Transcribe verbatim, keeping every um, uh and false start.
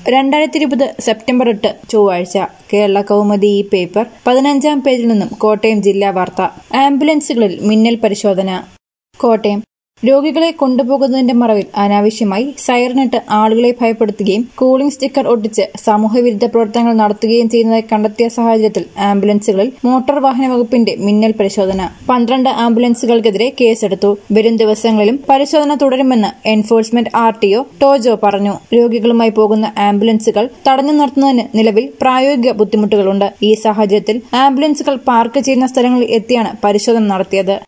രണ്ടായിരത്തി ഇരുപത് സെപ്റ്റംബർ എട്ട് ചൊവ്വാഴ്ച കേരള കൗമുദി ഈ പേപ്പർ പതിനഞ്ചാം പേജിൽ നിന്നും കോട്ടയം ജില്ലാ വാർത്ത. ആംബുലൻസുകളിൽ മിന്നൽ പരിശോധന. കോട്ടയം രോഗികളെ കൊണ്ടുപോകുന്നതിന്റെ മറവിൽ അനാവശ്യമായി സൈറനിട്ട് ആളുകളെ ഭയപ്പെടുത്തുകയും കൂളിംഗ് സ്റ്റിക്കർ ഒട്ടിച്ച് സാമൂഹ്യവിരുദ്ധ പ്രവർത്തനങ്ങൾ നടത്തുകയും ചെയ്യുന്നതായി കണ്ടെത്തിയ സാഹചര്യത്തിൽ ആംബുലൻസുകളിൽ മോട്ടോർ വാഹന വകുപ്പിന്റെ മിന്നൽ പരിശോധന. പന്ത്രണ്ട് ആംബുലൻസുകൾക്കെതിരെ കേസെടുത്തു. വരും ദിവസങ്ങളിലും പരിശോധന തുടരുമെന്ന് enforcement R T O Tojo പറഞ്ഞു. രോഗികളുമായി പോകുന്ന ആംബുലൻസുകൾ തടഞ്ഞു നിർത്തുന്നതിന് നിലവിൽ പ്രായോഗിക ബുദ്ധിമുട്ടുകളുണ്ട്. ഈ സാഹചര്യത്തിൽ ആംബുലൻസുകൾ പാർക്ക് ചെയ്യുന്ന സ്ഥലങ്ങളിൽ എത്തിയാണ് പരിശോധന നടത്തിയത്.